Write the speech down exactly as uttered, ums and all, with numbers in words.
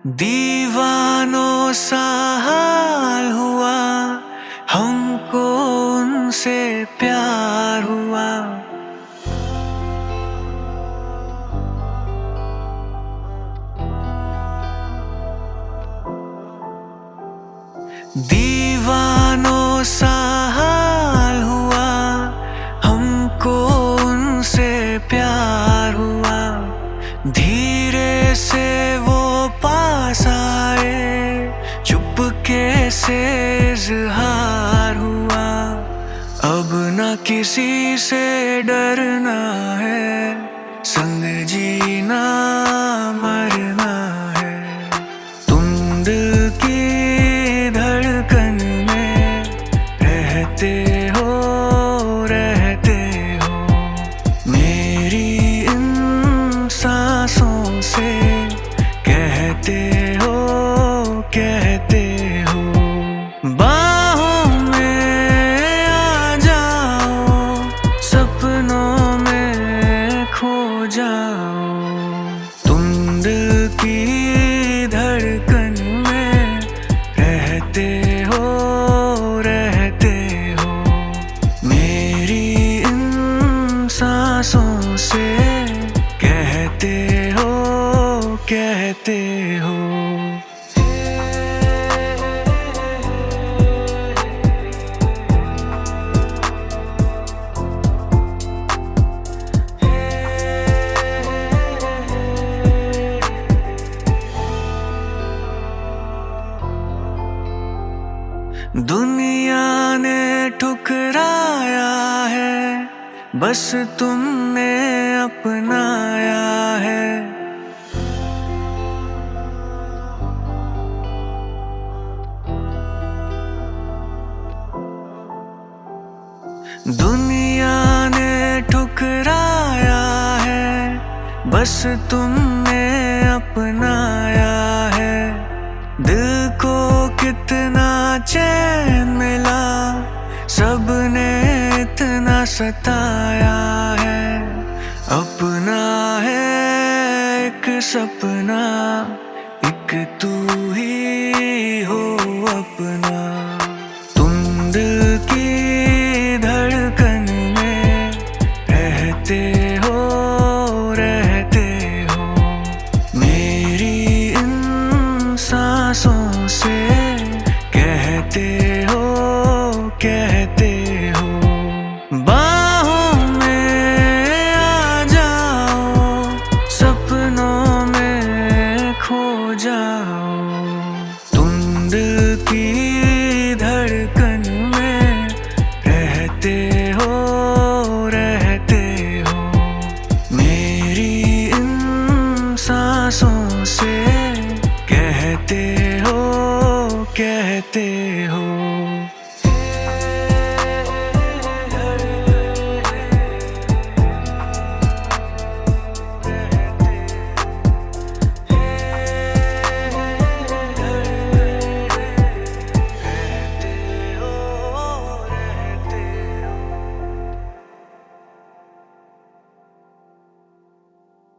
दीवानों सा हाल हुआ, हमको उनसे प्यार हुआ। दीवानों सा हाल हुआ, हमको उनसे प्यार हुआ। धीरे से वो पास आए, चुपके से इज़हार हुआ। अब न किसी से डरना है, संग जीना मरना है। तुम दिल की धड़कन में रहते हो, रहते हो। मेरी इन सांसों से कहते हो, कहते हो। बाहों में आ जाओ, सपनों में खो जाओ। तुम दिल की धड़कन में रहते हो, रहते हो। मेरी इन सांसों से कहते हो, कहते हो। दुनिया ने ठुकराया है, बस तुमने अपनाया है। दुनिया ने ठुकराया है, बस तुमने अपनाया है। दिल को कितना चैन मिला, सबने इतना सताया है। अपना है एक सपना, एक तू ही हो अपना। तुम दिल की धड़कन में रहते हो, रहते हो। मेरी इन सांसों से कहते हो, कहते हो। बाहों में आ जाओ, सपनों में खो जाओ। तुम दिल की धड़कन में रहते हो, रहते हो। मेरी इन सांसों से कहते हो, कहते हो।